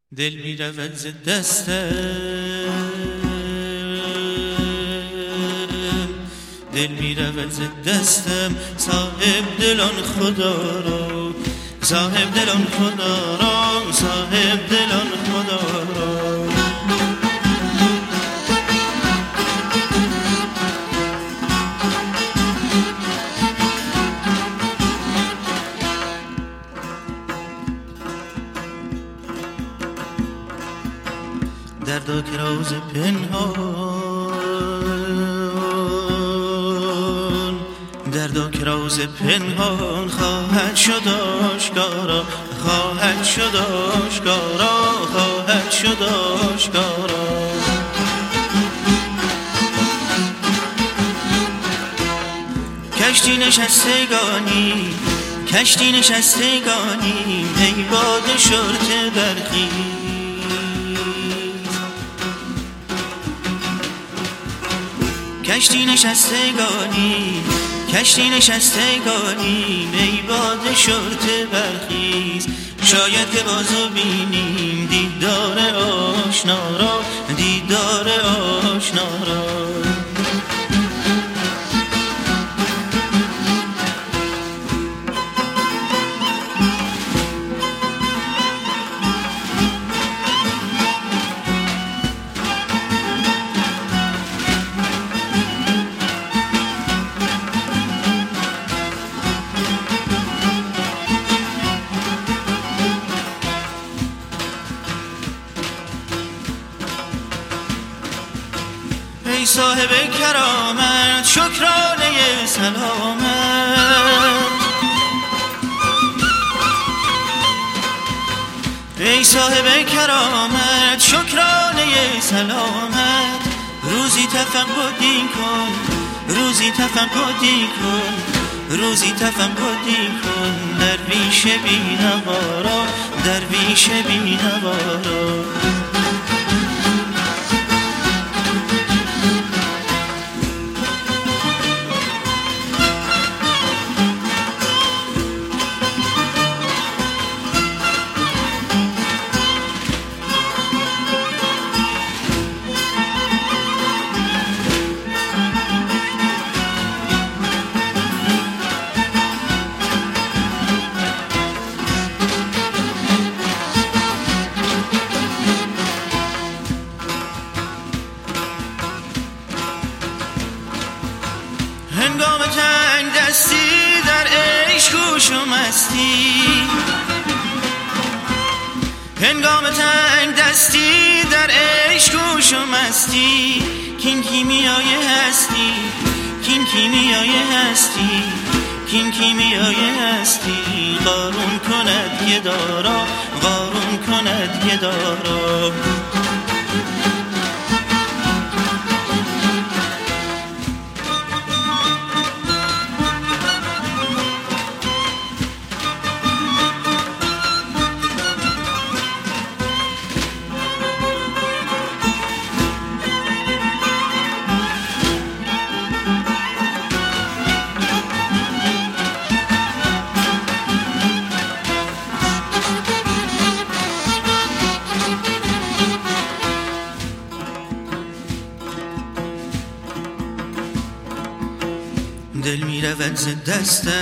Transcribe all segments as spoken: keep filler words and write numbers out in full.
دل می رود ز دستم، دل می رود ز دستم، صاحب دلان خدا را، صاحب دلان خدا را، صاحب دلان خدا را. دردا که راز پنهان، دردا که راز پنهان خواهد شد آشکارا، خواهد شد آشکارا، خواهد شد آشکارا. کشتی نشستگانی، کشتی نشستگانی، ای باد شرط برخیز. کشتی نشستگانی، کشتی نشستگانی، ای باد شرط برخیز. شاید که بازو بینیم دیدار آشنا را، دیدار آشنا را. ای صاحب کرامت شکرانه سلامت، ای صاحب کرامت شکرانه سلامت. روزی تفقدی کن، روزی تفقدی کن، روزی تفقدی کن، درویش بی‌نوارا، درویش بی‌نوارا. هنگام تنگ دستی در عشق گوش و مستی، هنگام تنگ دستی در عشق گوش و مستی. کین کیمیای هستی، کین کیمیای هستی، کین کیمیای هستی. قارون کند گدارا، قارون کند گدارا. دل می رود ز دستم،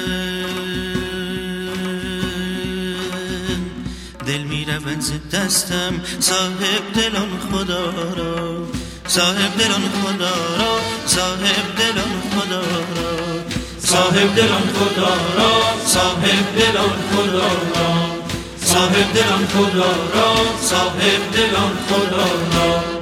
دل می رود ز دستم، صاحب دلان خدا را، صاحب دلان خدا را، صاحب دلان خدا را، صاحب دلان خدا را، صاحب دلان خدا را، صاحب دلان خدا را، صاحب دلان خدا را.